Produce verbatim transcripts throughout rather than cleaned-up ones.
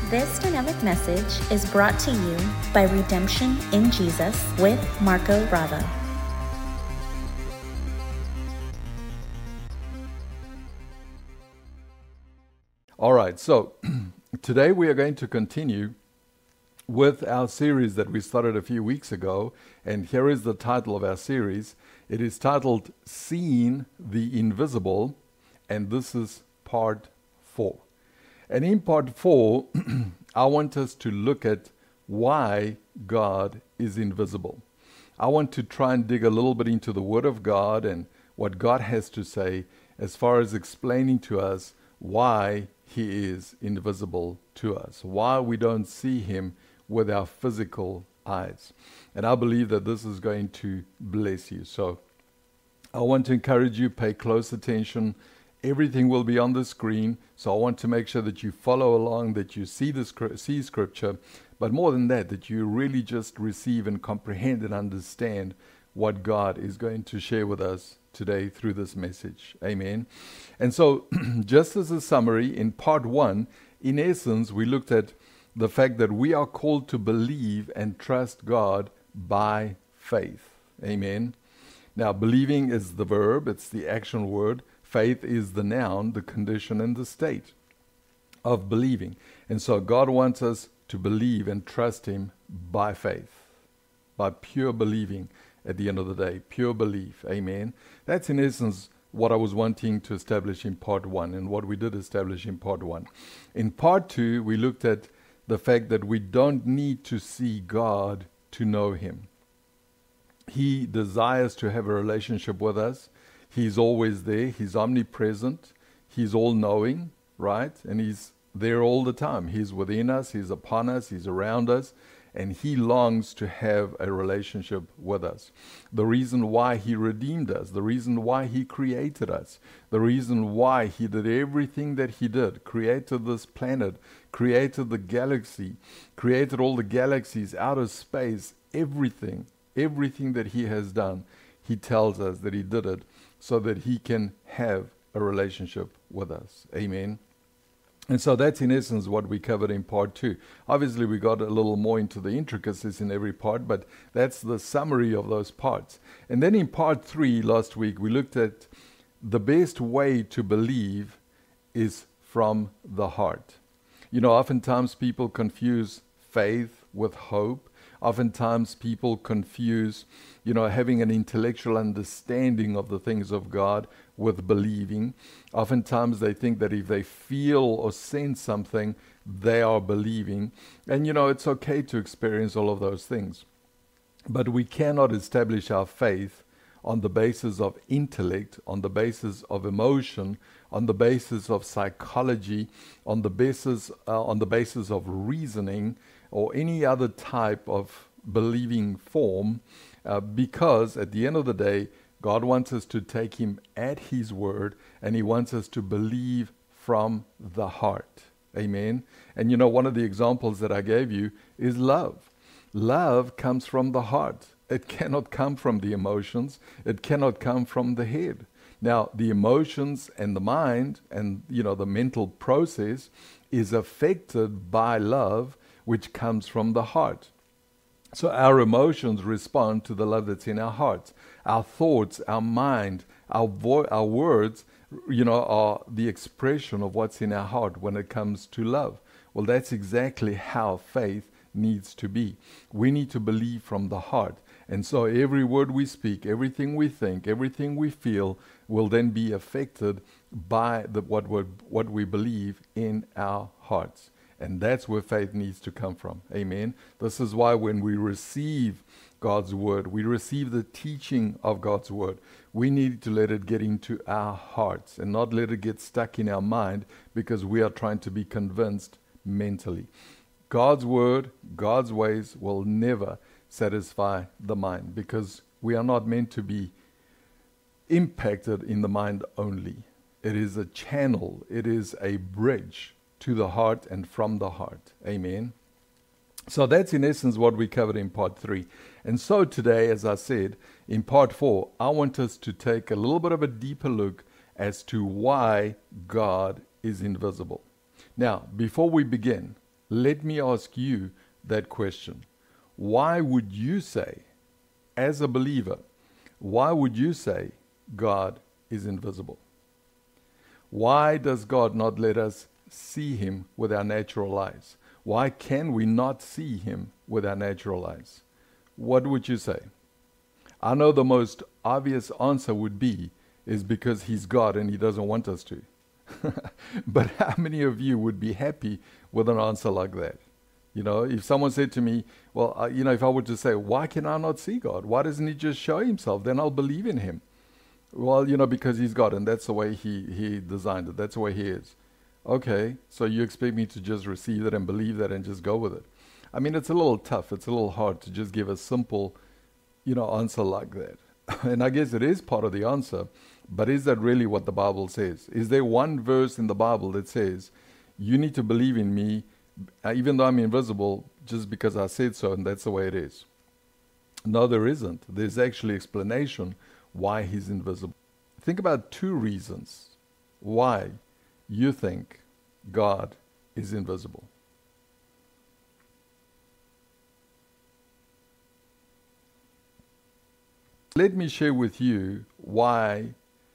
This dynamic message is brought to you by Redemption in Jesus with Marco Bravo. All right, so today we are going to continue with our series that we started a few weeks ago, and here is the title of our series. It is titled Seeing the Invisible, and this is part four. And in part four, I want us to look at why God is invisible. I want to try and dig a little bit into the Word of God and what God has to say as far as explaining to us why He is invisible to us, why we don't see Him with our physical eyes. And I believe that this is going to bless you. So I want to encourage you, pay close attention. Everything will be on the screen, so I want to make sure that you follow along, that you see the scri- see Scripture, but more than that, that you really just receive and comprehend and understand what God is going to share with us today through this message. Amen. And so, just as a summary, in part one, in essence, we looked at the fact that we are called to believe and trust God by faith. Amen. Now, believing is the verb, it's the action word. Faith is the noun, the condition and the state of believing. And so God wants us to believe and trust Him by faith, by pure believing at the end of the day, pure belief. Amen. That's in essence what I was wanting to establish in part one and what we did establish in part one. In part two, we looked at the fact that we don't need to see God to know Him. He desires to have a relationship with us. He's always there. He's omnipresent. He's all-knowing, right? And He's there all the time. He's within us. He's upon us. He's around us. And He longs to have a relationship with us. The reason why He redeemed us, the reason why He created us, the reason why He did everything that He did, created this planet, created the galaxy, created all the galaxies, outer space, everything, everything that He has done, He tells us that He did it so that He can have a relationship with us. Amen. And so that's in essence what we covered in part two. Obviously, we got a little more into the intricacies in every part, but that's the summary of those parts. And then in part three last week, we looked at the best way to believe is from the heart. You know, oftentimes people confuse faith with hope. Oftentimes people confuse, you know, having an intellectual understanding of the things of God with believing. Oftentimes they think that if they feel or sense something, they are believing. And, you know, it's okay to experience all of those things. But we cannot establish our faith on the basis of intellect, on the basis of emotion, on the basis of psychology, on the basis uh, on the basis of reasoning, or any other type of believing form, uh, because at the end of the day, God wants us to take Him at His word, and He wants us to believe from the heart. Amen. And you know, one of the examples that I gave you is love. Love comes from the heart. It cannot come from the emotions. It cannot come from the head. Now, the emotions and the mind and, you know, the mental process is affected by love, which comes from the heart. So our emotions respond to the love that's in our hearts. Our thoughts, our mind, our vo- our words, you know, are the expression of what's in our heart when it comes to love. Well, that's exactly how faith needs to be. We need to believe from the heart. And so every word we speak, everything we think, everything we feel will then be affected by the, what, we, what we believe in our hearts. And that's where faith needs to come from. Amen. This is why when we receive God's word, we receive the teaching of God's word, we need to let it get into our hearts and not let it get stuck in our mind because we are trying to be convinced mentally. God's word, God's ways will never satisfy the mind because we are not meant to be impacted in the mind only. It is a channel. It is a bridge to the heart and from the heart. Amen. So that's in essence what we covered in part three. And so today, as I said, in part four, I want us to take a little bit of a deeper look as to why God is invisible. Now, before we begin, let me ask you that question. Why would you say, as a believer, why would you say God is invisible? Why does God not let us see him with our natural eyes? Why can we not see him with our natural eyes? What would you say? I know the most obvious answer would be, is because he's God and he doesn't want us to. But how many of you would be happy with an answer like that? You know, if someone said to me, well, uh, you know, if I were to say, why can I not see God? Why doesn't he just show himself? Then I'll believe in him. Well, you know, because he's God and that's the way he, he designed it. That's the way he is. Okay, so you expect me to just receive it and believe that and just go with it. I mean, it's a little tough. It's a little hard to just give a simple, you know, answer like that. And I guess it is part of the answer, but is that really what the Bible says? Is there one verse in the Bible that says, you need to believe in me, uh, even though I'm invisible, just because I said so, and that's the way it is? No, there isn't. There's actually explanation why he's invisible. Think about two reasons why you think God is invisible. Let me share with you why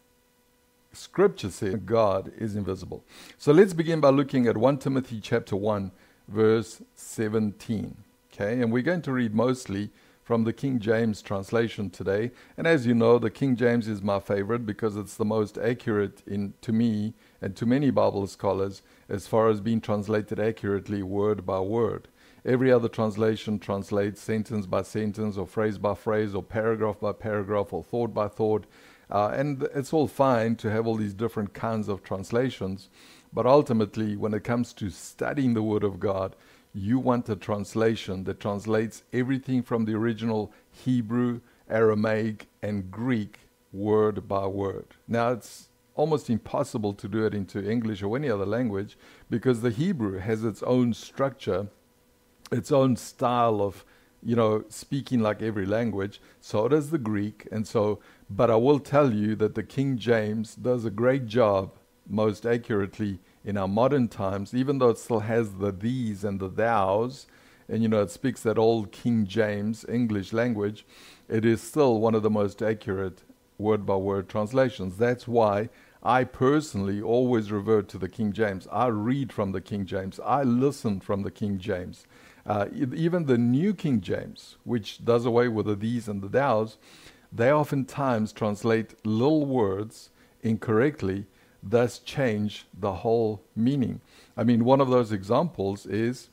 Scripture says God is invisible. So let's begin by looking at First Timothy chapter one, verse seventeen. Okay, and we're going to read mostly from the King James translation today. And as you know, the King James is my favorite because it's the most accurate in to me and to many Bible scholars as far as being translated accurately word by word. Every other translation translates sentence by sentence or phrase by phrase or paragraph by paragraph or thought by thought. Uh, and it's all fine to have all these different kinds of translations. But ultimately, when it comes to studying the Word of God, you want a translation that translates everything from the original Hebrew, Aramaic, and Greek word by word. Now, it's almost impossible to do it into English or any other language because the Hebrew has its own structure, its own style of, you know, speaking like every language. So does the Greek. And so, but I will tell you that the King James does a great job, most accurately in our modern times, even though it still has the these and the thous, and, you know, it speaks that old King James English language, it is still one of the most accurate word-by-word translations. That's why I personally always revert to the King James. I read from the King James. I listen from the King James. Uh, even the New King James, which does away with the these and the thous, they oftentimes translate little words incorrectly, thus change the whole meaning. I mean, one of those examples is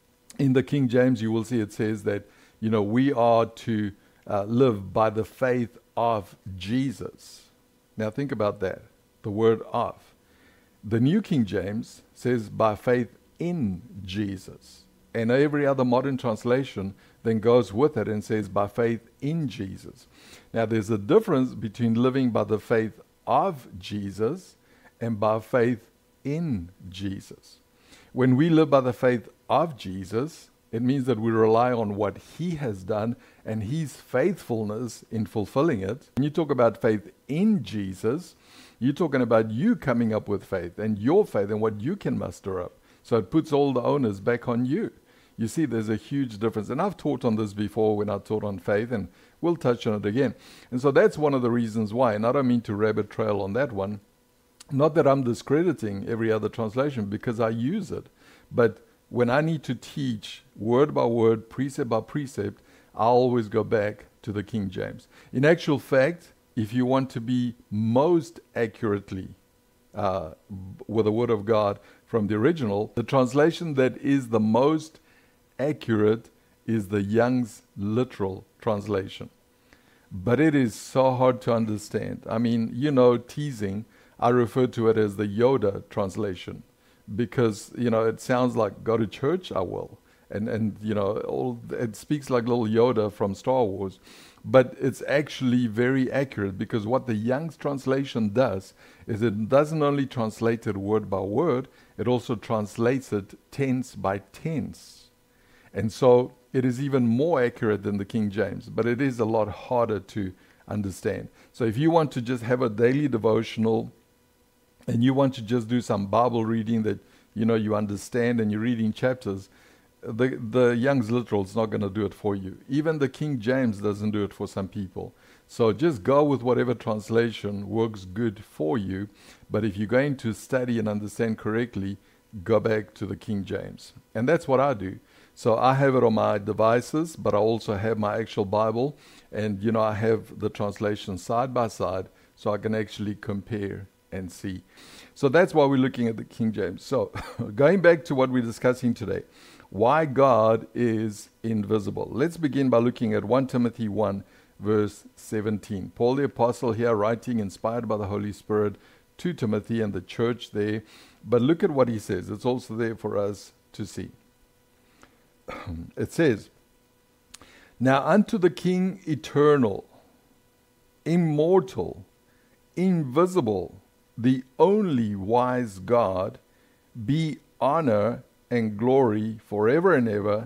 in the King James, you will see it says that, you know, we are to uh, live by the faith of Jesus. Now think about that, the word of. The New King James says by faith in Jesus. And every other modern translation then goes with it and says by faith in Jesus. Now there's a difference between living by the faith of Jesus and by faith in Jesus. When we live by the faith of Jesus, it means that we rely on what he has done and his faithfulness in fulfilling it. When you talk about faith in Jesus, you're talking about you coming up with faith and your faith and what you can muster up. So it puts all the onus back on you. You see, there's a huge difference. And I've taught on this before when I taught on faith, and we'll touch on it again. And so that's one of the reasons why. And I don't mean to rabbit trail on that one. Not that I'm discrediting every other translation, because I use it. But when I need to teach word by word, precept by precept, I always go back to the King James. In actual fact, if you want to be most accurately uh, with the Word of God from the original, the translation that is the most accurate is the Young's Literal Translation. But it is so hard to understand. I mean, you know, teasing, I refer to it as the Yoda translation because, you know, it sounds like go to church, I will. And, and you know, all, it speaks like little Yoda from Star Wars. But it's actually very accurate because what the Young's translation does is it doesn't only translate it word by word, it also translates it tense by tense. And so it is even more accurate than the King James, but it is a lot harder to understand. So if you want to just have a daily devotional and you want to just do some Bible reading that you know, you understand and you're reading chapters, the the Young's Literal is not going to do it for you. Even the King James doesn't do it for some people. So just go with whatever translation works good for you. But if you're going to study and understand correctly, go back to the King James. And that's what I do. So I have it on my devices, but I also have my actual Bible. And, you know, I have the translation side by side so I can actually compare and see. So that's why we're looking at the King James. So going back to what we're discussing today, why God is invisible. Let's begin by looking at First Timothy one, verse seventeen. Paul the Apostle here writing, inspired by the Holy Spirit, to Timothy and the church there. But look at what he says. It's also there for us to see. It says, "Now unto the King eternal, immortal, invisible, the only wise God, be honor and glory forever and ever.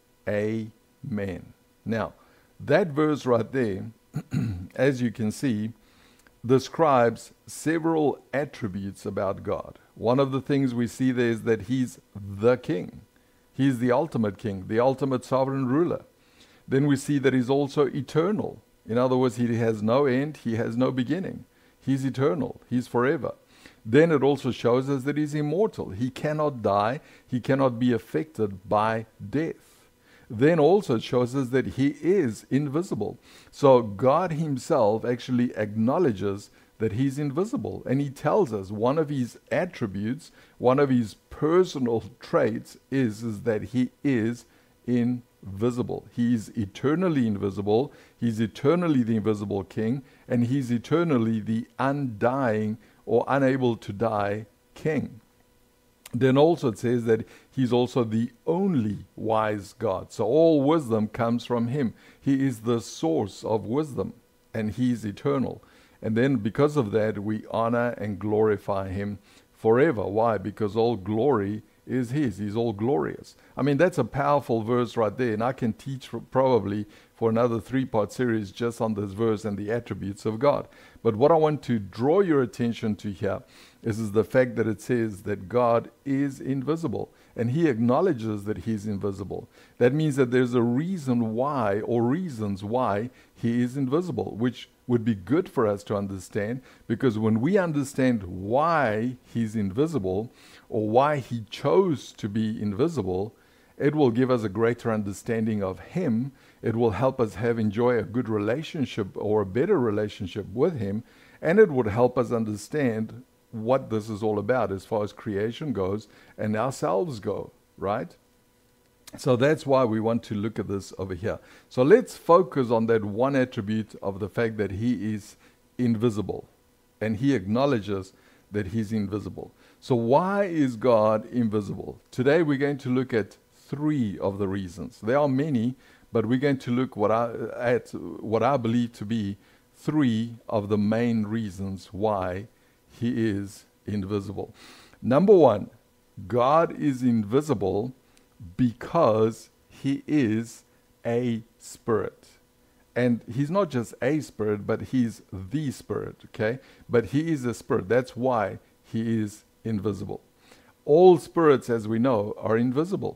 Amen." Now, that verse right there, as you can see, describes several attributes about God. One of the things we see there is that He's the King. He's the ultimate King, the ultimate sovereign ruler. Then we see that He's also eternal. In other words, He has no end, He has no beginning. He's eternal, He's forever. Then it also shows us that He's immortal. He cannot die, He cannot be affected by death. Then also it shows us that He is invisible. So God Himself actually acknowledges that He's invisible. And He tells us one of His attributes, one of His personal traits is, is that He is invisible. He is eternally invisible. He's eternally the invisible King. And He's eternally the undying or unable to die King. Then also it says that He's also the only wise God. So all wisdom comes from Him. He is the source of wisdom, and He's eternal. And then because of that, we honor and glorify Him forever. Why? Because all glory is His. He's all glorious. I mean, that's a powerful verse right there, and I can teach for probably for another three-part series just on this verse and the attributes of God. But what I want to draw your attention to here is, is the fact that it says that God is invisible, and He acknowledges that He's invisible. That means that there's a reason why, or reasons why, He is invisible, which would be good for us to understand, because when we understand why He's invisible, or why He chose to be invisible, it will give us a greater understanding of Him. It will help us have enjoy a good relationship or a better relationship with Him, and it would help us understand what this is all about as far as creation goes and ourselves go, right? So that's why we want to look at this over here. So let's focus on that one attribute of the fact that He is invisible, and He acknowledges that He's invisible. So why is God invisible? Today we're going to look at three of the reasons. There are many, but we're going to look what I, at what I believe to be three of the main reasons why He is invisible. Number one, God is invisible because He is a spirit. And He's not just a spirit, but He's the Spirit, okay? But He is a spirit. That's why He is invisible. All spirits, as we know, are invisible,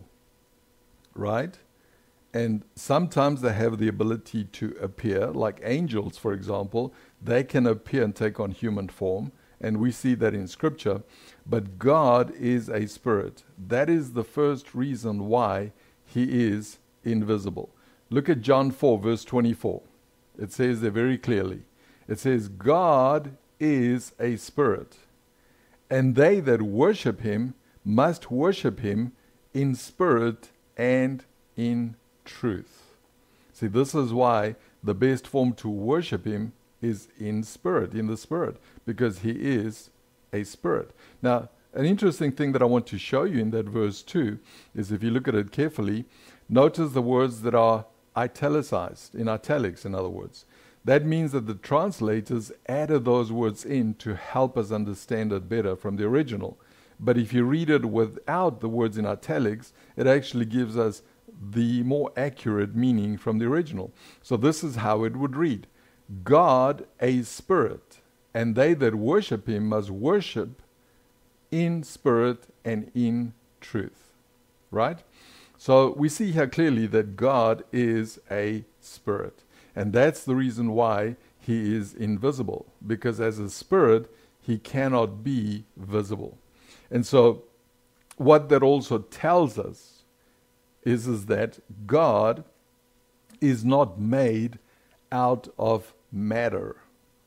right? And sometimes they have the ability to appear, like angels, for example. They can appear and take on human form, and we see that in Scripture. But God is a spirit. That is the first reason why He is invisible. Look at John four, verse twenty-four. It says there very clearly. It says, God is a spirit, and they that worship Him must worship Him in spirit and in truth. See, this is why the best form to worship Him is in spirit, in the Spirit, because He is a spirit. Now, an interesting thing that I want to show you in that verse too is, if you look at it carefully, notice the words that are italicized, in italics, in other words. That means that the translators added those words in to help us understand it better from the original. But if you read it without the words in italics, it actually gives us the more accurate meaning from the original. So this is how it would read. God a spirit, and they that worship Him must worship in spirit and in truth. Right? So we see here clearly that God is a spirit. And that's the reason why he is invisible. Because as a spirit, he cannot be visible. And so what that also tells us is, is that God is not made out of matter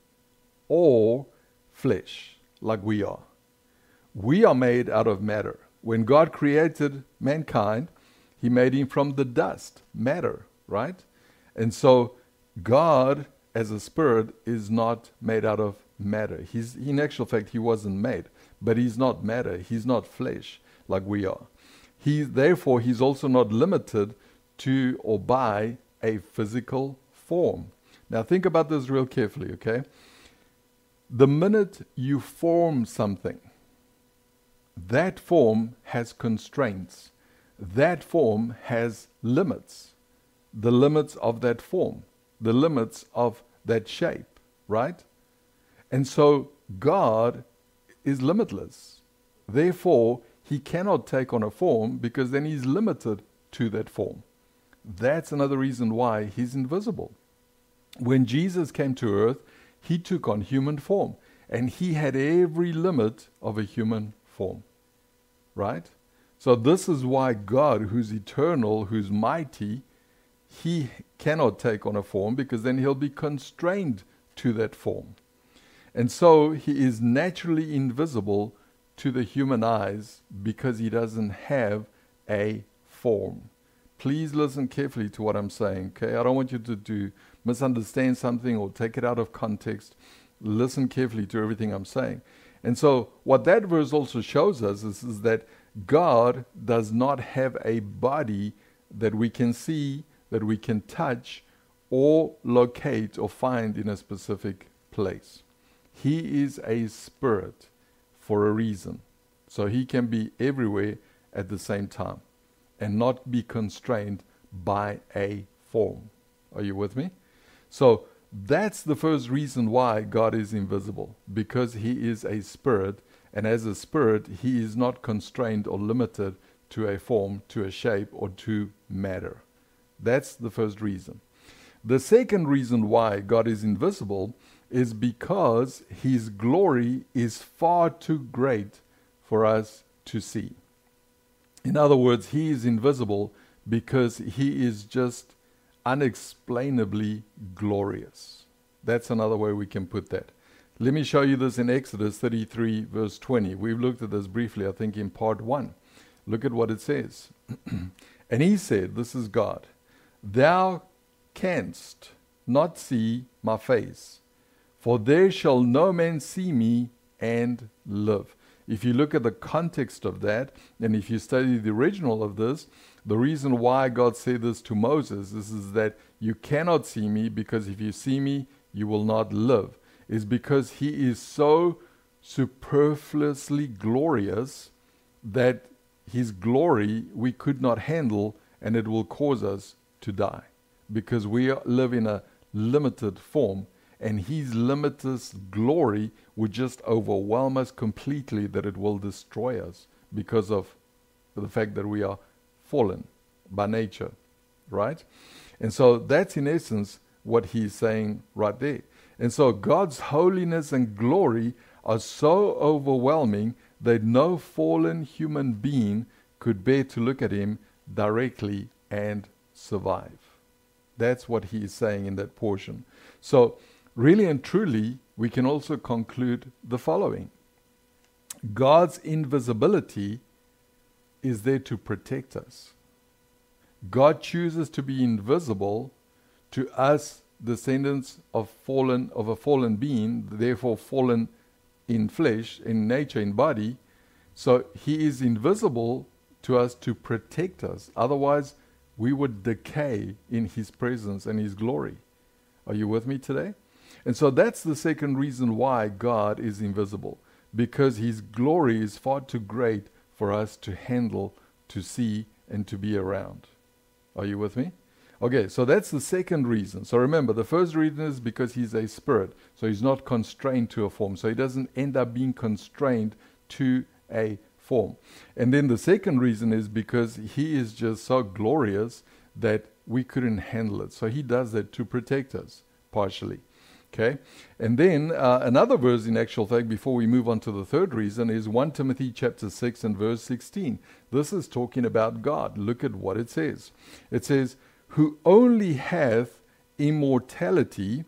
or flesh like we are. We are made out of matter. When God created mankind, he made him from the dust, matter, right? And so God, as a spirit, is not made out of matter. He's, in actual fact, he wasn't made, but he's not matter. He's not flesh like we are. He, therefore, he's also not limited to or by a physical form. Now think about this real carefully, okay? The minute you form something, that form has constraints. That form has limits. The limits of that form. The limits of that shape, right? And so God is limitless. Therefore, he cannot take on a form because then he's limited to that form. That's another reason why he's invisible. When Jesus came to earth, he took on human form, and he had every limit of a human form, right? So this is why God, who's eternal, who's mighty, he cannot take on a form because then he'll be constrained to that form. And so he is naturally invisible to the human eyes because he doesn't have a form. Please listen carefully to what I'm saying, okay? I don't want you to, to misunderstand something or take it out of context. Listen carefully to everything I'm saying. And so what that verse also shows us is, is that God does not have a body that we can see, that we can touch, or locate or find in a specific place. He is a spirit for a reason. So he can be everywhere at the same time and not be constrained by a form. Are you with me? So that's the first reason why God is invisible, because he is a spirit, and as a spirit, he is not constrained or limited to a form, to a shape, or to matter. That's the first reason. The second reason why God is invisible is because his glory is far too great for us to see. In other words, he is invisible because he is just unexplainably glorious. That's another way we can put that. Let me show you this in Exodus thirty-three, verse twenty. We've looked at this briefly, I think, in part one. Look at what it says. And he said, this is God, "Thou canst not see my face, for there shall no man see me and live." If you look at the context of that, and if you study the original of this, the reason why God said this to Moses is, is that you cannot see me, because if you see me, you will not live, is because he is so superfluously glorious that his glory we could not handle, and it will cause us to die, because we live in a limited form, and his limitless glory would just overwhelm us completely, that it will destroy us because of the fact that we are fallen by nature, right? And so that's in essence what he's saying right there. And so God's holiness and glory are so overwhelming that no fallen human being could bear to look at him directly and survive. That's what he is saying in that portion. So really and truly, we can also conclude the following. God's invisibility is there to protect us. God chooses to be invisible to us, descendants of fallen of a fallen being, therefore fallen in flesh, in nature, in body. So he is invisible to us to protect us. Otherwise, we would decay in his presence and his glory. Are you with me today? And so that's the second reason why God is invisible, because his glory is far too great for us to handle, to see, and to be around. Are you with me? Okay, so that's the second reason. So remember, the first reason is because he's a spirit, so he's not constrained to a form, so he doesn't end up being constrained to a form. And then the second reason is because he is just so glorious that we couldn't handle it. So he does that to protect us, partially. Okay? And then uh, another verse, in actual fact, before we move on to the third reason, is First Timothy chapter six and verse sixteen. This is talking about God. Look at what it says. It says, who only hath immortality,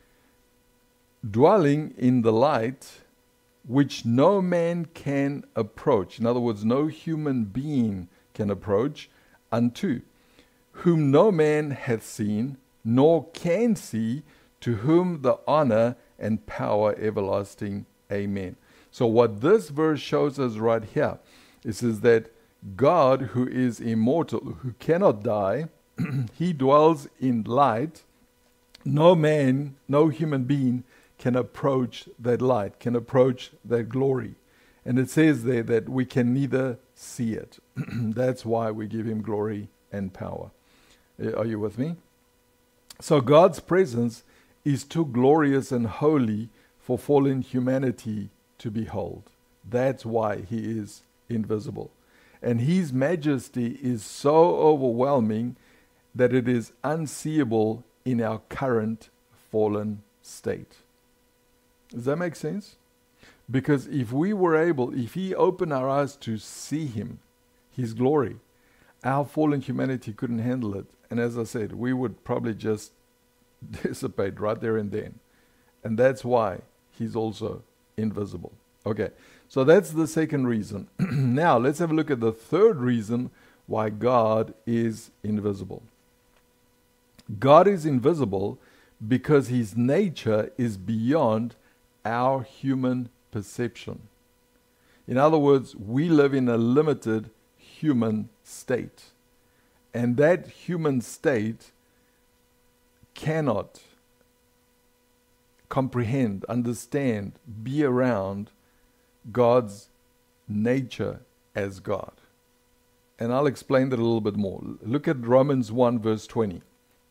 dwelling in the light, which no man can approach. In other words, no human being can approach unto, whom no man hath seen, nor can see, to whom the honor and power everlasting. Amen. So what this verse shows us right here is, is that God, who is immortal, who cannot die, he dwells in light. No man, no human being can approach that light, can approach that glory. And it says there that we can neither see it. That's why we give him glory and power. Are you with me? So God's presence is too glorious and holy for fallen humanity to behold. That's why he is invisible. And his majesty is so overwhelming that it is unseeable in our current fallen state. Does that make sense? Because if we were able, if he opened our eyes to see him, his glory, our fallen humanity couldn't handle it. And as I said, we would probably just dissipate right there and then. And that's why he's also invisible. Okay, so that's the second reason. Now, let's have a look at the third reason why God is invisible. God is invisible because his nature is beyond our human perception. In other words, we live in a limited human state. And that human state cannot comprehend, understand, be around God's nature as God. And I'll explain that a little bit more. Look at Romans one verse twenty.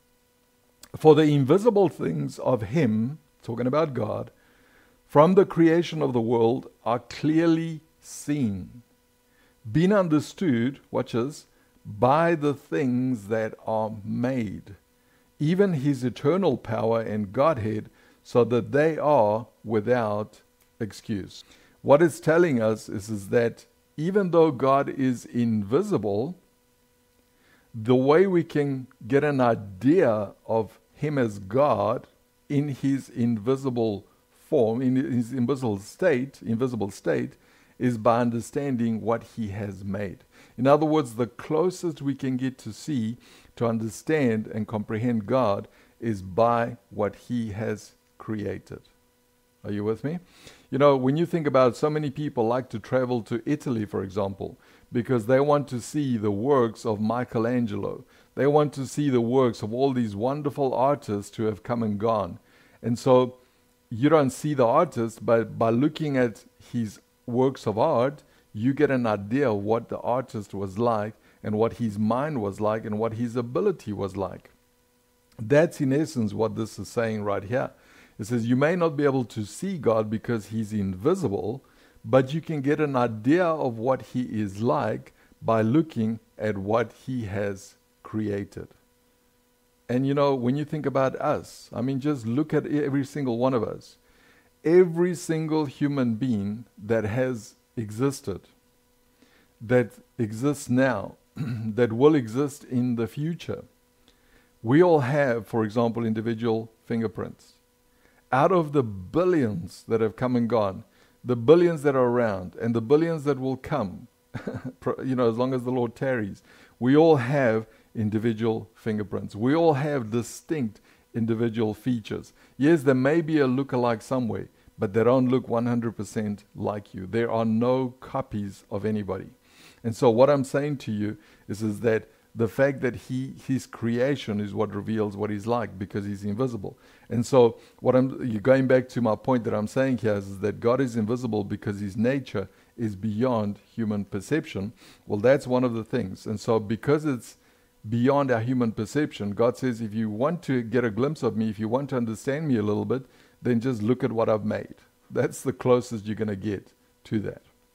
For the invisible things of him, talking about God, from the creation of the world are clearly seen, being understood, watch this, by the things that are made, even his eternal power and Godhead, so that they are without excuse. What it's telling us is, is that even though God is invisible, the way we can get an idea of him as God in his invisible form, in his invisible state, invisible state, is by understanding what he has made. In other words, the closest we can get to see, to understand and comprehend God is by what he has created. Are you with me? You know, when you think about it, so many people like to travel to Italy, for example, because they want to see the works of Michelangelo. They want to see the works of all these wonderful artists who have come and gone. And so you don't see the artist, but by looking at his works of art, you get an idea of what the artist was like and what his mind was like and what his ability was like. That's in essence what this is saying right here. It says you may not be able to see God because he's invisible, but you can get an idea of what he is like by looking at what he has created. And you know, when you think about us, I mean, just look at every single one of us. Every single human being that has existed, that exists now, that will exist in the future, we all have, for example, individual fingerprints. Out of the billions that have come and gone, the billions that are around, and the billions that will come, you know, as long as the Lord tarries, we all have individual fingerprints. We all have distinct individual features. Yes, there may be a look-alike somewhere, but they don't look one hundred percent like you. There are no copies of anybody. And so what I'm saying to you is, is that the fact that he, his creation is what reveals what he's like, because he's invisible. And so what I'm you're going back to my point that I'm saying here is, is that God is invisible because his nature is beyond human perception. Well, that's one of the things. And so because it's beyond our human perception, God says, if you want to get a glimpse of me, if you want to understand me a little bit, then just look at what I've made. That's the closest you're going to get to that.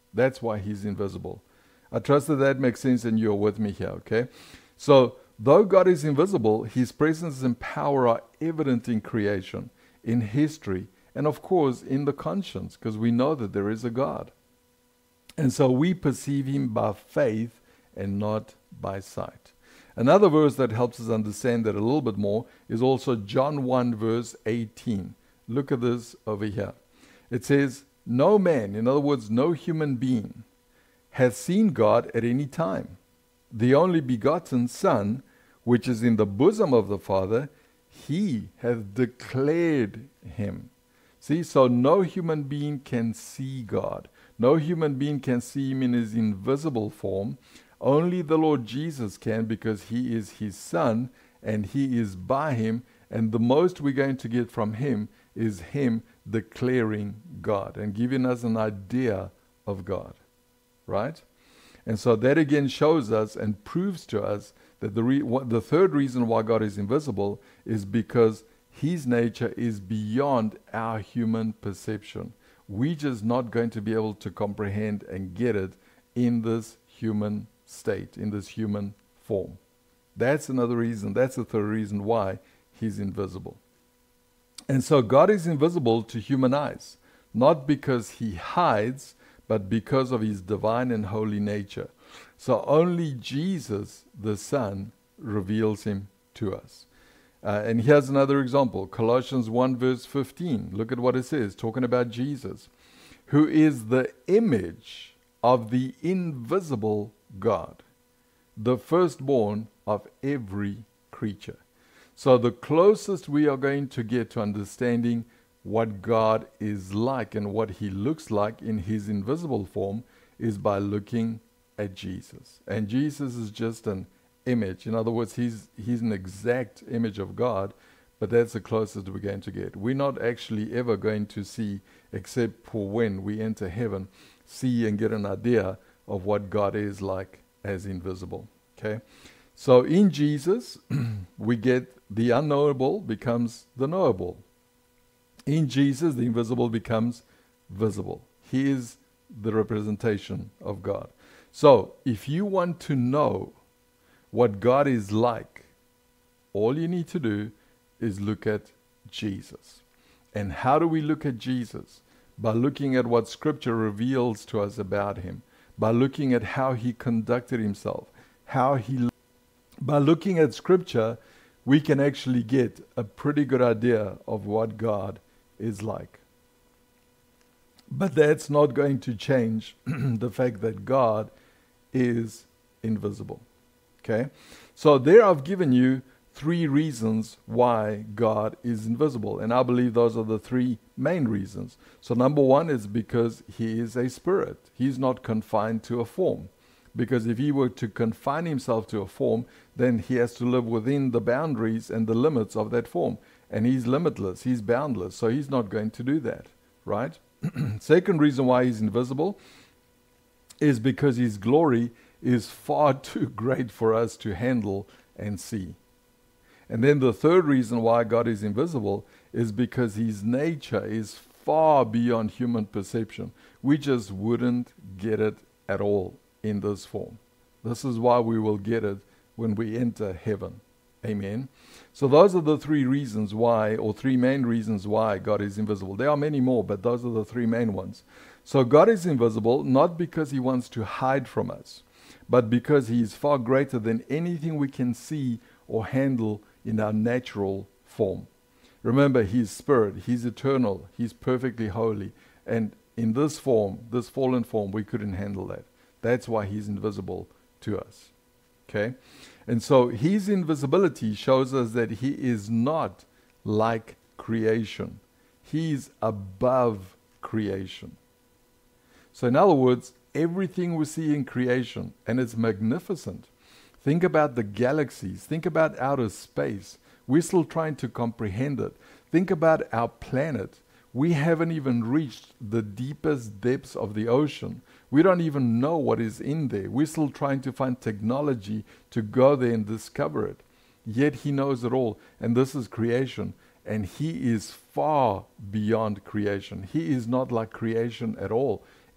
That's why he's invisible. I trust that that makes sense and you're with me here, okay? So, though God is invisible, his presence and power are evident in creation, in history, and of course in the conscience, because we know that there is a God. And so we perceive him by faith and not by sight. Another verse that helps us understand that a little bit more is also John one verse eighteen. Look at this over here. It says, no man, in other words, no human being, hath seen God at any time. The only begotten Son, which is in the bosom of the Father, he hath declared him. See, so no human being can see God. No human being can see him in his invisible form. Only the Lord Jesus can, because he is his Son and he is by him. And the most we're going to get from him is him declaring God and giving us an idea of God. Right? And so that again shows us and proves to us that the re- what, the third reason why God is invisible is because his nature is beyond our human perception. We're just not going to be able to comprehend and get it in this human state, in this human form. That's another reason, that's the third reason why he's invisible. And so God is invisible to human eyes, not because he hides, but because of his divine and holy nature. So only Jesus, the Son, reveals him to us. Uh, and here's another example, Colossians one verse fifteen. Look at what it says, talking about Jesus, who is the image of the invisible God, the firstborn of every creature. So the closest we are going to get to understanding what God is like and what he looks like in his invisible form is by looking at Jesus. And Jesus is just an image. In other words, he's he's an exact image of God, but that's the closest we're going to get. We're not actually ever going to see, except for when we enter heaven, see and get an idea of what God is like as invisible. Okay? So in Jesus, we get the unknowable becomes the knowable. In Jesus, the invisible becomes visible. He is the representation of God. So if you want to know what God is like, all you need to do is look at Jesus. And how do we look at Jesus? By looking at what Scripture reveals to us about him, by looking at how he conducted himself, how he. By looking at Scripture, we can actually get a pretty good idea of what God is like. But that's not going to change the fact that God is invisible. Okay? So there I've given you three reasons why God is invisible. And I believe those are the three main reasons. So number one is because he is a spirit. He's not confined to a form. Because if he were to confine himself to a form, then he has to live within the boundaries and the limits of that form. And he's limitless, he's boundless, so he's not going to do that, right? Second reason why he's invisible is because his glory is far too great for us to handle and see. And then the third reason why God is invisible is because his nature is far beyond human perception. We just wouldn't get it at all in this form. This is why we will get it when we enter heaven. Amen. So those are the three reasons why, or three main reasons why God is invisible. There are many more, but those are the three main ones. So God is invisible not because he wants to hide from us, but because he is far greater than anything we can see or handle in our natural form. Remember, he's spirit, he's eternal, he's perfectly holy. And in this form, this fallen form, we couldn't handle that. That's why he's invisible to us. Okay? And so his invisibility shows us that he is not like creation. He's above creation. So in other words, everything we see in creation, and it's magnificent. Think about the galaxies. Think about outer space. We're still trying to comprehend it. Think about our planet. We haven't even reached the deepest depths of the ocean. We don't even know what is in there. We're still trying to find technology to go there and discover it. Yet he knows it all. And this is creation. And he is far beyond creation. He is not like creation at all.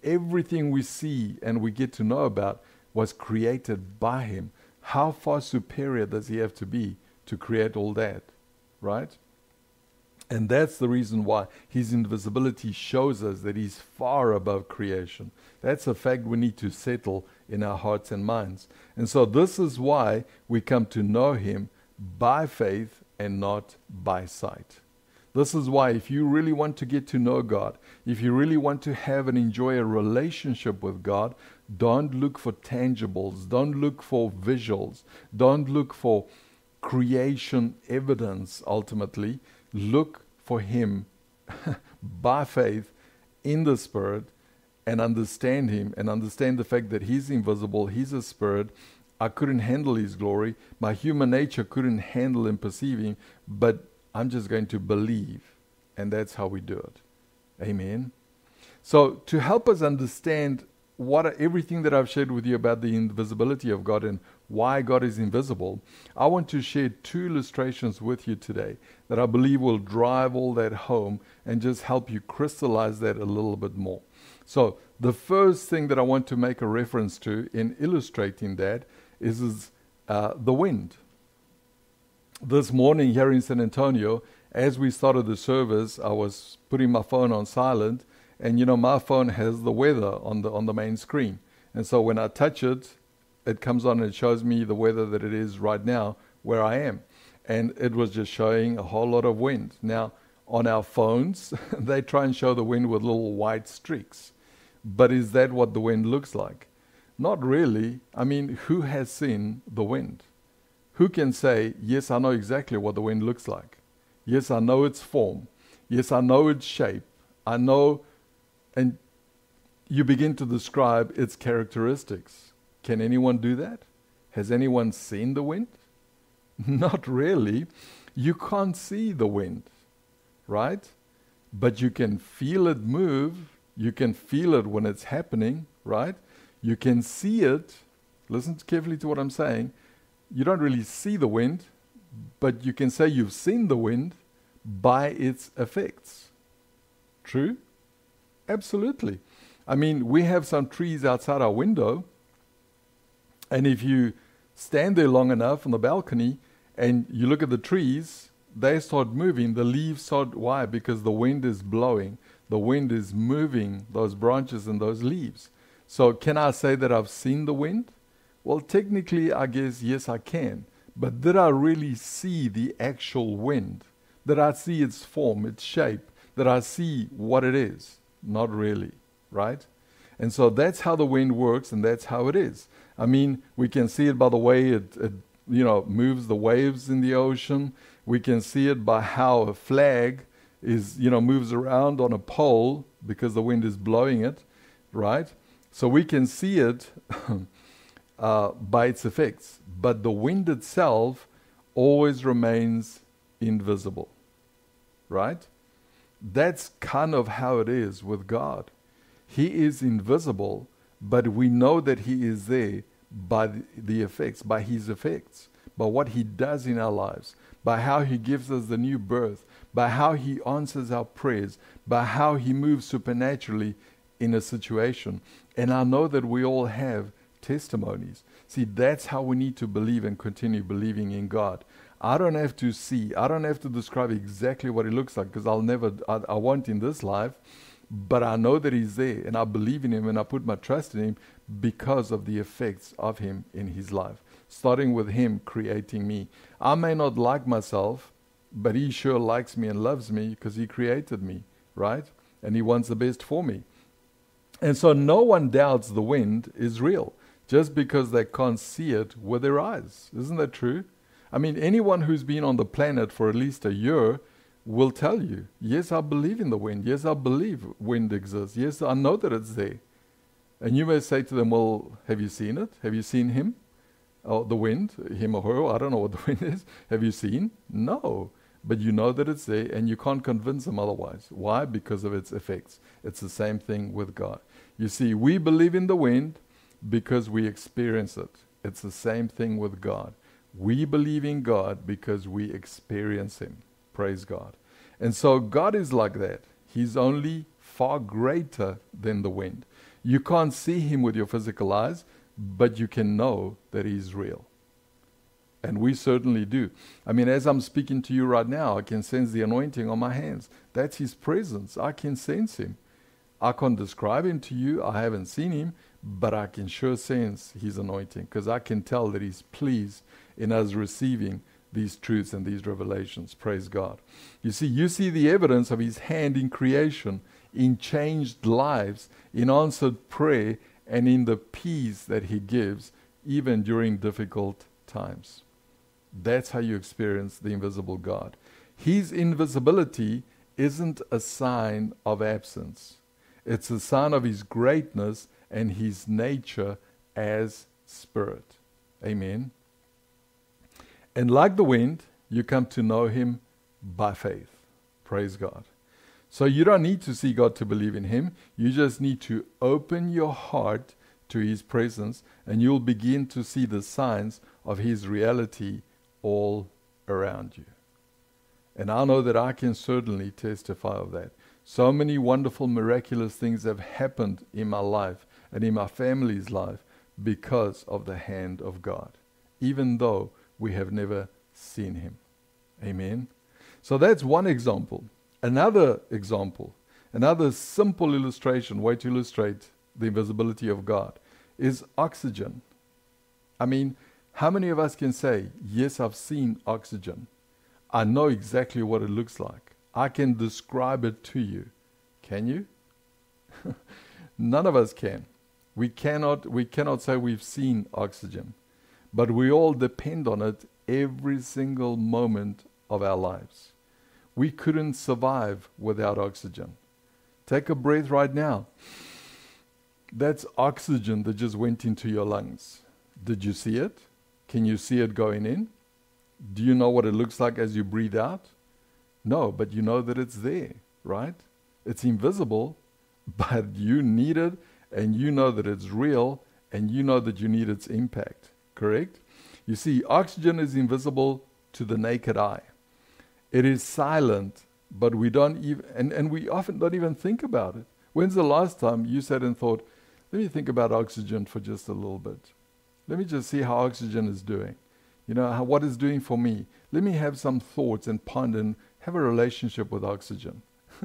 Everything we see and we get to know about was created by him. How far superior does he have to be to create all that, right? And that's the reason why his invisibility shows us that he's far above creation. That's a fact we need to settle in our hearts and minds. And so this is why we come to know him by faith and not by sight. This is why if you really want to get to know God, if you really want to have and enjoy a relationship with God, don't look for tangibles, don't look for visuals, don't look for creation evidence ultimately. Look for him by faith in the Spirit and understand him and understand the fact that he's invisible, he's a spirit. I couldn't handle his glory. My human nature couldn't handle him perceiving, but I'm just going to believe. And that's how we do it. Amen. So to help us understand what are, everything that I've shared with you about the invisibility of God and why God is invisible, I want to share two illustrations with you today that I believe will drive all that home and just help you crystallize that a little bit more. So the first thing that I want to make a reference to in illustrating that is, is uh, the wind. This morning here in San Antonio, as we started the service, I was putting my phone on silent, and you know my phone has the weather on the on the main screen. And so when I touch it, it comes on and it shows me the weather that it is right now where I am. And it was just showing a whole lot of wind. Now, on our phones, they try and show the wind with little white streaks. But is that what the wind looks like? Not really. I mean, who has seen the wind? Who can say, yes, I know exactly what the wind looks like. Yes, I know its form. Yes, I know its shape. I know, and you begin to describe its characteristics. Can anyone do that? Has anyone seen the wind? Not really. You can't see the wind, right? But you can feel it move. You can feel it when it's happening, right? You can see it. Listen carefully to what I'm saying. You don't really see the wind, but you can say you've seen the wind by its effects. True? Absolutely. I mean, we have some trees outside our window, and if you stand there long enough on the balcony and you look at the trees, they start moving. The leaves start, why? Because the wind is blowing. The wind is moving those branches and those leaves. So can I say that I've seen the wind? Well, technically, I guess, yes, I can. But did I really see the actual wind? Did I see its form, its shape? Did I see what it is? Not really, right? And so that's how the wind works, and that's how it is. I mean, we can see it by the way it, it you know, moves the waves in the ocean. We can see it by how a flag is, you know, moves around on a pole because the wind is blowing it, right? So we can see it uh, by its effects. But the wind itself always remains invisible, right? That's kind of how it is with God. He is invisible, but we know that he is there by the, the effects, by his effects, by what he does in our lives, by how he gives us the new birth, by how he answers our prayers, by how he moves supernaturally in a situation. And I know that we all have testimonies. See, that's how we need to believe and continue believing in God. I don't have to see, I don't have to describe exactly what he looks like, because I'll never, I, I won't in this life, but I know that he's there, and I believe in him, and I put my trust in him because of the effects of him in his life, starting with him creating me. I may not like myself, but he sure likes me and loves me because he created me, right? And he wants the best for me. And so no one doubts the wind is real just because they can't see it with their eyes. Isn't that true? I mean, anyone who's been on the planet for at least a year will tell you, yes, I believe in the wind. Yes, I believe wind exists. Yes, I know that it's there. And you may say to them, well, have you seen it? Have you seen him? Oh, the wind, him or her, I don't know what the wind is. Have you seen? No. But you know that it's there, and you can't convince them otherwise. Why? Because of its effects. It's the same thing with God. You see, we believe in the wind because we experience it. It's the same thing with God. We believe in God because we experience him. Praise God. And so God is like that. He's only far greater than the wind. You can't see him with your physical eyes, but you can know that he's real. And we certainly do. I mean, as I'm speaking to you right now, I can sense the anointing on my hands. That's his presence. I can sense him. I can't describe him to you. I haven't seen him, but I can sure sense his anointing, because I can tell that he's pleased in us receiving these truths and these revelations. Praise God. You see, you see the evidence of his hand in creation, in changed lives, in answered prayer, and in the peace that he gives, even during difficult times. That's how you experience the invisible God. His invisibility isn't a sign of absence. It's a sign of his greatness and his nature as spirit. Amen. And like the wind, you come to know him by faith. Praise God. So you don't need to see God to believe in him. You just need to open your heart to his presence, and you'll begin to see the signs of his reality all around you. And I know that I can certainly testify of that. So many wonderful, miraculous things have happened in my life and in my family's life because of the hand of God, even though we have never seen him. Amen. So that's one example. Another example, another simple illustration, way to illustrate the invisibility of God, is oxygen. I mean, how many of us can say, yes, I've seen oxygen. I know exactly what it looks like. I can describe it to you. Can you? None of us can. We cannot, we cannot say we've seen oxygen, but we all depend on it every single moment of our lives. We couldn't survive without oxygen. Take a breath right now. That's oxygen that just went into your lungs. Did you see it? Can you see it going in? Do you know what it looks like as you breathe out? No, but you know that it's there, right? It's invisible, but you need it, and you know that it's real, and you know that you need its impact, correct? You see, oxygen is invisible to the naked eye. It is silent, but we don't even, and, and we often don't even think about it. When's the last time you sat and thought, let me think about oxygen for just a little bit. Let me just see how oxygen is doing. You know, how, what it's doing for me. Let me have some thoughts and ponder and have a relationship with oxygen.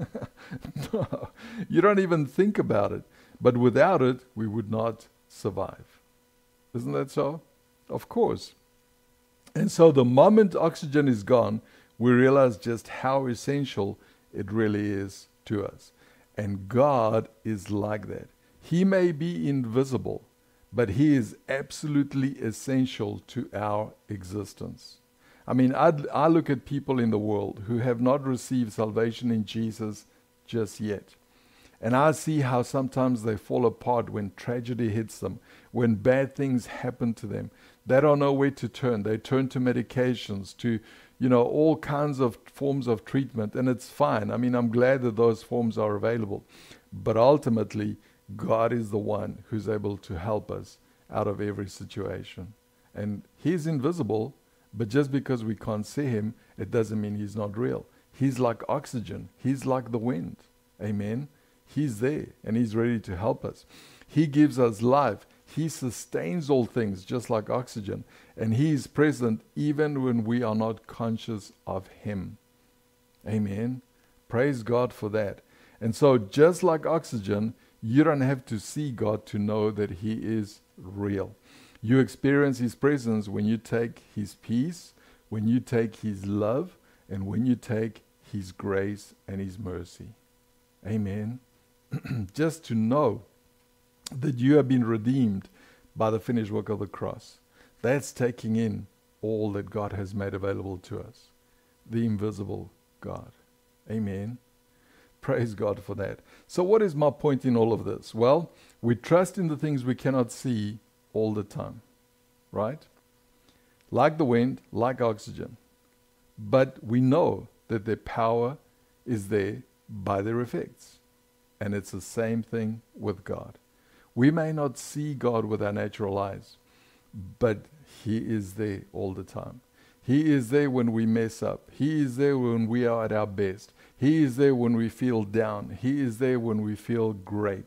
No, you don't even think about it. But without it, we would not survive. Isn't that so? Of course. And so the moment oxygen is gone, we realize just how essential it really is to us. And God is like that. He may be invisible, but he is absolutely essential to our existence. I mean, I'd, I look at people in the world who have not received salvation in Jesus just yet. And I see how sometimes they fall apart when tragedy hits them, when bad things happen to them. They don't know where to turn. They turn to medications, to, you know, all kinds of forms of treatment, and it's fine. I mean, I'm glad that those forms are available. But ultimately, God is the one who's able to help us out of every situation. And he's invisible, but just because we can't see him, it doesn't mean he's not real. He's like oxygen. He's like the wind. Amen. He's there, and he's ready to help us. He gives us life. He sustains all things, just like oxygen. And he is present even when we are not conscious of him. Amen. Praise God for that. And so, just like oxygen, you don't have to see God to know that he is real. You experience his presence when you take his peace, when you take his love, and when you take his grace and his mercy. Amen. Just to know that you have been redeemed by the finished work of the cross. That's taking in all that God has made available to us. The invisible God. Amen. Praise God for that. So what is my point in all of this? Well, we trust in the things we cannot see all the time. Right? Like the wind, like oxygen. But we know that their power is there by their effects. And it's the same thing with God. We may not see God with our natural eyes, but he is there all the time. He is there when we mess up. He is there when we are at our best. He is there when we feel down. He is there when we feel great.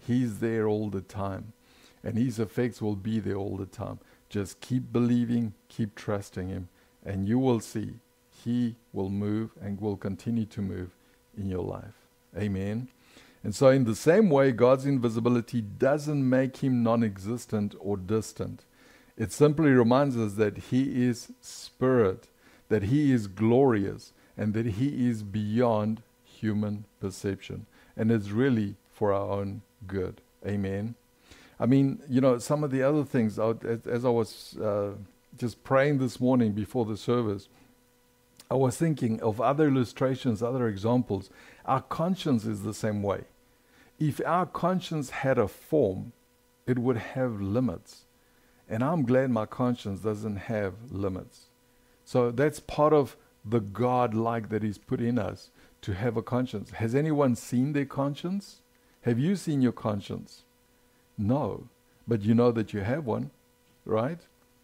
He's there all the time. And His effects will be there all the time. Just keep believing, keep trusting Him, and you will see He will move and will continue to move in your life. Amen. And so in the same way, God's invisibility doesn't make Him non-existent or distant. It simply reminds us that He is Spirit, that He is glorious, and that He is beyond human perception. And it's really for our own good. Amen. I mean, you know, some of the other things, I, as, as I was uh, just praying this morning before the service, I was thinking of other illustrations, other examples. Our conscience is the same way. If our conscience had a form, it would have limits. And I'm glad my conscience doesn't have limits. So that's part of the God-like that He's put in us, to have a conscience. Has anyone seen their conscience? Have you seen your conscience? No, but you know that you have one, right?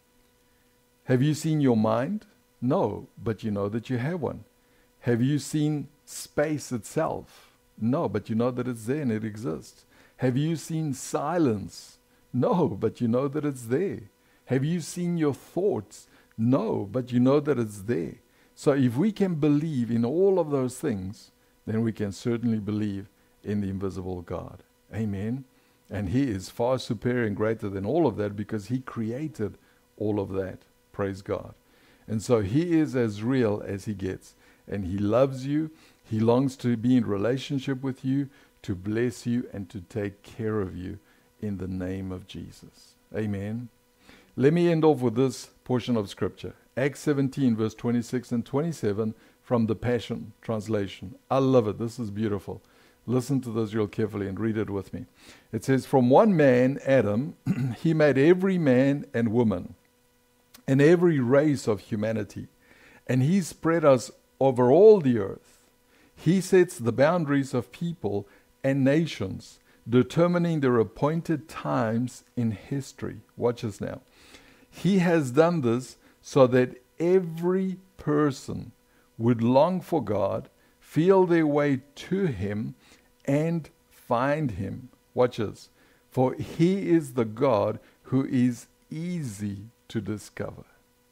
Have you seen your mind? No, but you know that you have one. Have you seen space itself? No, but you know that it's there and it exists. Have you seen silence? No, but you know that it's there. Have you seen your thoughts? No, but you know that it's there. So if we can believe in all of those things, then we can certainly believe in the invisible God. Amen. And He is far superior and greater than all of that, because He created all of that. Praise God. And so He is as real as He gets. And He loves you. He longs to be in relationship with you, to bless you, and to take care of you in the name of Jesus. Amen. Let me end off with this portion of Scripture. Acts seventeen, verse twenty-six and twenty-seven from the Passion Translation. I love it. This is beautiful. Listen to this real carefully and read it with me. It says, "From one man, Adam, He made every man and woman and every race of humanity, and He spread us over all the earth. He sets the boundaries of people and nations, determining their appointed times in history." Watch this now. He has done this so that every person would long for God, feel their way to Him, and find Him. Watch this. For He is the God who is easy to discover.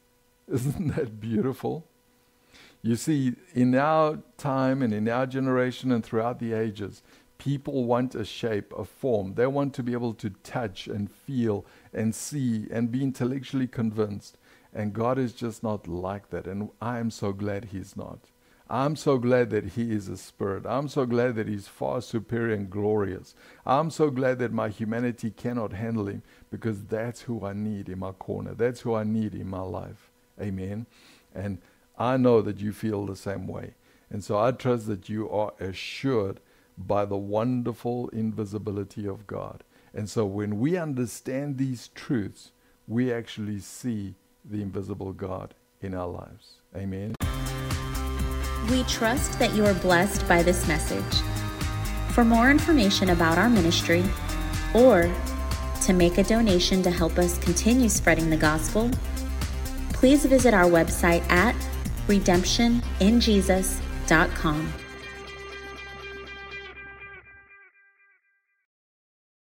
Isn't that beautiful? You see, in our time and in our generation and throughout the ages, people want a shape, a form. They want to be able to touch and feel and see and be intellectually convinced. And God is just not like that. And I am so glad He's not. I'm so glad that He is a Spirit. I'm so glad that He's far superior and glorious. I'm so glad that my humanity cannot handle Him, because that's who I need in my corner. That's who I need in my life. Amen. And I know that you feel the same way. And so I trust that you are assured by the wonderful invisibility of God. And so when we understand these truths, we actually see the invisible God in our lives. Amen. We trust that you are blessed by this message. For more information about our ministry, or to make a donation to help us continue spreading the gospel, please visit our website at redemption in jesus dot com.